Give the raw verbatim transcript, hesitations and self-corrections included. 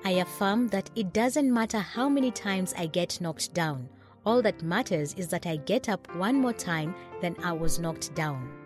I affirm that it doesn't matter how many times I get knocked down. All that matters is that I get up one more time than I was knocked down.